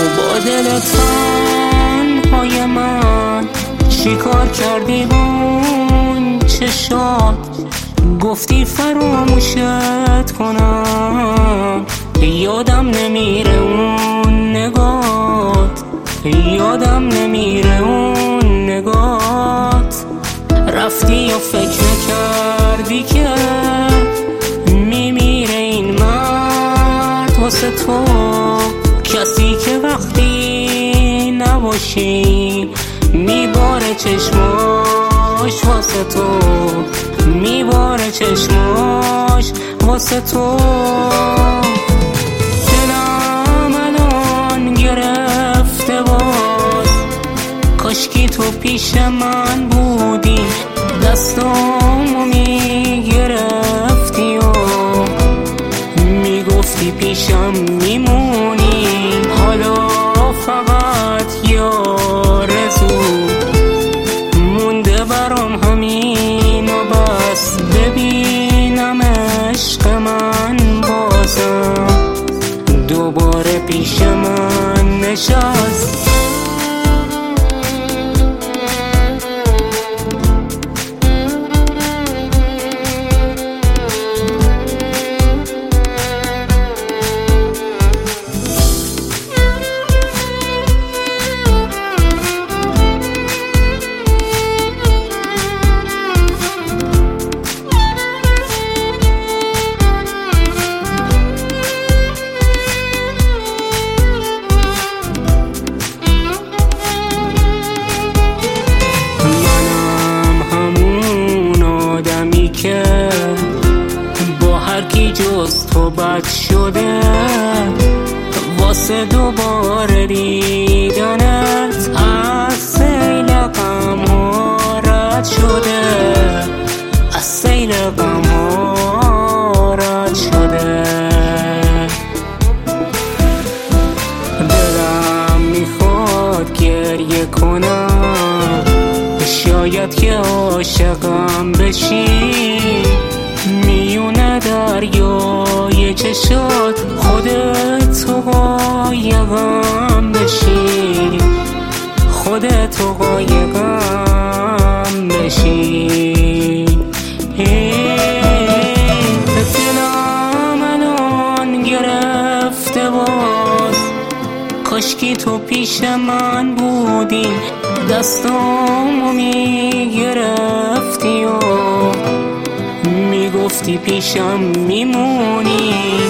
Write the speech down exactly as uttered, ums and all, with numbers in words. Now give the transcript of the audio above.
با دل تنهای من چیکار کردی اون چشات؟ گفتی فراموشت کنم، یادم نمیره اون نگات، یادم نمیره اون نگات. رفتی و فکر نکردی که میمیره این مرد واسه تو، کسی که وقتی نباشی میباره چشماش واسه تو، میباره چشماش واسه تو. دلم الان گرفته باز، کاشکی تو پیش من بودی، دستامو میگرفتی و میگفتی پیشم میمونی. حالا فقط یه آرزو مونده برام، همین و بس، ببینم عشق من بازم دوباره پیش من نشست. که با هر کی جز تو بد شده، واسه دوباره دیدنت از سیل غم ها رد شده، از سیل غم ها رد شده. دلم میخواد گریه کنم، شاید که عاشقم بشی، میونه دریای چشات خودت تو قایقم بشی، خودت تو قایقم بشی. دلم الان گرفته باز، کاشکی تو پیش من بودی، دستامو میگرفتی و میگفتی پیشم میمونی.